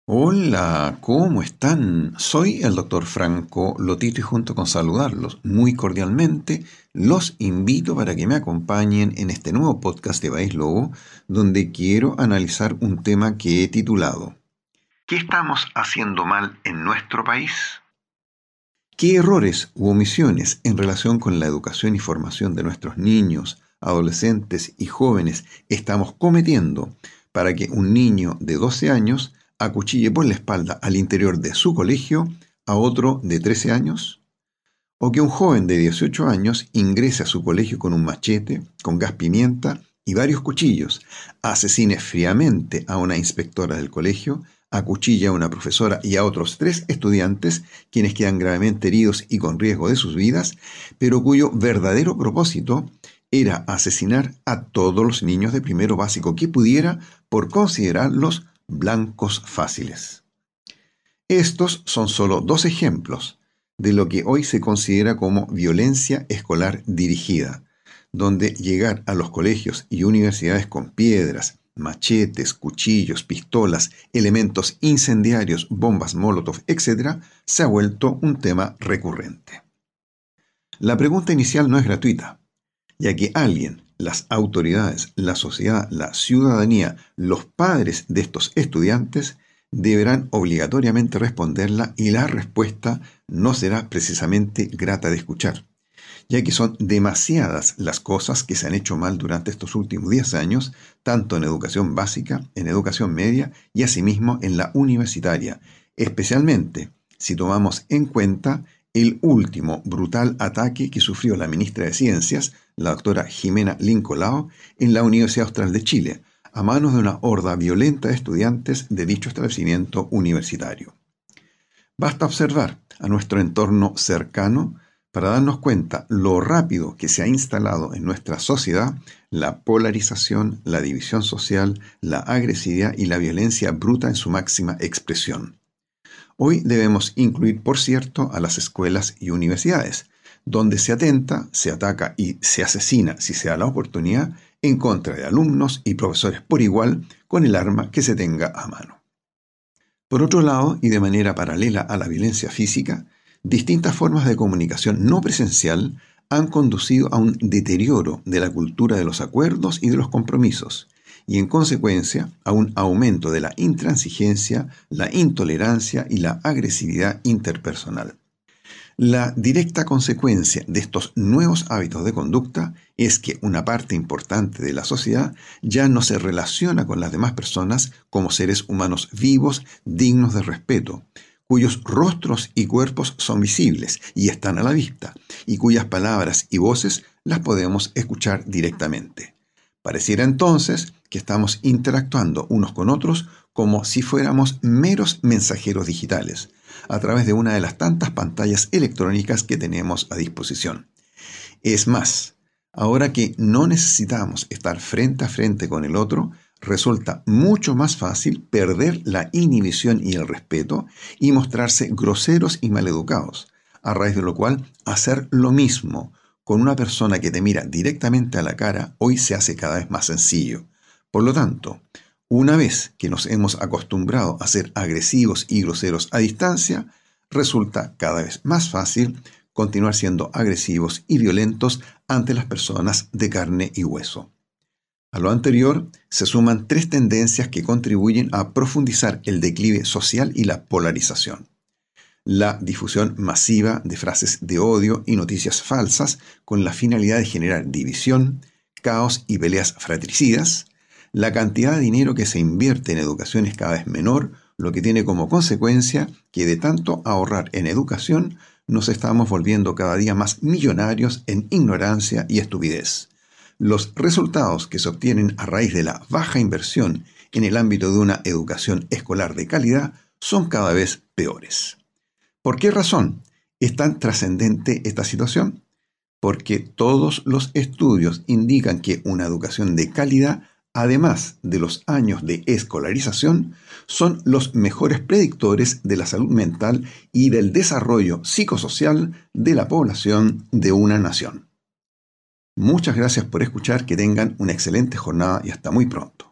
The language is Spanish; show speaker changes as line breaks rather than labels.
Hola, ¿cómo están? Soy el doctor Franco Lotito y junto con saludarlos muy cordialmente, los invito para que me acompañen en este nuevo podcast de País Lobo, donde quiero analizar un tema que he titulado ¿Qué estamos haciendo mal en nuestro país? ¿Qué errores u omisiones en relación con la educación y formación de nuestros niños, adolescentes y jóvenes estamos cometiendo para que un niño de 12 años acuchille por la espalda al interior de su colegio a otro de 13 años? ¿O que un joven de 18 años ingrese a su colegio con un machete, con gas pimienta y varios cuchillos, asesine fríamente a una inspectora del colegio, acuchille a una profesora y a otros 3 estudiantes, quienes quedan gravemente heridos y con riesgo de sus vidas, pero cuyo verdadero propósito era asesinar a todos los niños de primero básico que pudiera por considerarlos blancos fáciles? Estos son solo 2 ejemplos de lo que hoy se considera como violencia escolar dirigida, donde llegar a los colegios y universidades con piedras, machetes, cuchillos, pistolas, elementos incendiarios, bombas Molotov, etc., se ha vuelto un tema recurrente. La pregunta inicial no es gratuita, ya que alguien, las autoridades, la sociedad, la ciudadanía, los padres de estos estudiantes deberán obligatoriamente responderla y la respuesta no será precisamente grata de escuchar, ya que son demasiadas las cosas que se han hecho mal durante estos últimos 10 años, tanto en educación básica, en educación media y asimismo en la universitaria, especialmente si tomamos en cuenta el último brutal ataque que sufrió la ministra de Ciencias, la doctora Jimena Lincolao, en la Universidad Austral de Chile, a manos de una horda violenta de estudiantes de dicho establecimiento universitario. Basta observar a nuestro entorno cercano para darnos cuenta lo rápido que se ha instalado en nuestra sociedad la polarización, la división social, la agresividad y la violencia bruta en su máxima expresión. Hoy debemos incluir, por cierto, a las escuelas y universidades, donde se atenta, se ataca y se asesina, si se da la oportunidad, en contra de alumnos y profesores por igual, con el arma que se tenga a mano. Por otro lado, y de manera paralela a la violencia física, distintas formas de comunicación no presencial han conducido a un deterioro de la cultura de los acuerdos y de los compromisos, y en consecuencia a un aumento de la intransigencia, la intolerancia y la agresividad interpersonal. La directa consecuencia de estos nuevos hábitos de conducta es que una parte importante de la sociedad ya no se relaciona con las demás personas como seres humanos vivos, dignos de respeto, cuyos rostros y cuerpos son visibles y están a la vista, y cuyas palabras y voces las podemos escuchar directamente. Pareciera entonces que estamos interactuando unos con otros como si fuéramos meros mensajeros digitales, a través de una de las tantas pantallas electrónicas que tenemos a disposición. Es más, ahora que no necesitamos estar frente a frente con el otro, resulta mucho más fácil perder la inhibición y el respeto y mostrarse groseros y maleducados, a raíz de lo cual hacer lo mismo con una persona que te mira directamente a la cara hoy se hace cada vez más sencillo. Por lo tanto, una vez que nos hemos acostumbrado a ser agresivos y groseros a distancia, resulta cada vez más fácil continuar siendo agresivos y violentos ante las personas de carne y hueso. A lo anterior se suman 3 tendencias que contribuyen a profundizar el declive social y la polarización. La difusión masiva de frases de odio y noticias falsas con la finalidad de generar división, caos y peleas fratricidas. La cantidad de dinero que se invierte en educación es cada vez menor, lo que tiene como consecuencia que de tanto ahorrar en educación nos estamos volviendo cada día más millonarios en ignorancia y estupidez. Los resultados que se obtienen a raíz de la baja inversión en el ámbito de una educación escolar de calidad son cada vez peores. ¿Por qué razón es tan trascendente esta situación? Porque todos los estudios indican que una educación de calidad, además de los años de escolarización, son los mejores predictores de la salud mental y del desarrollo psicosocial de la población de una nación. Muchas gracias por escuchar, que tengan una excelente jornada y hasta muy pronto.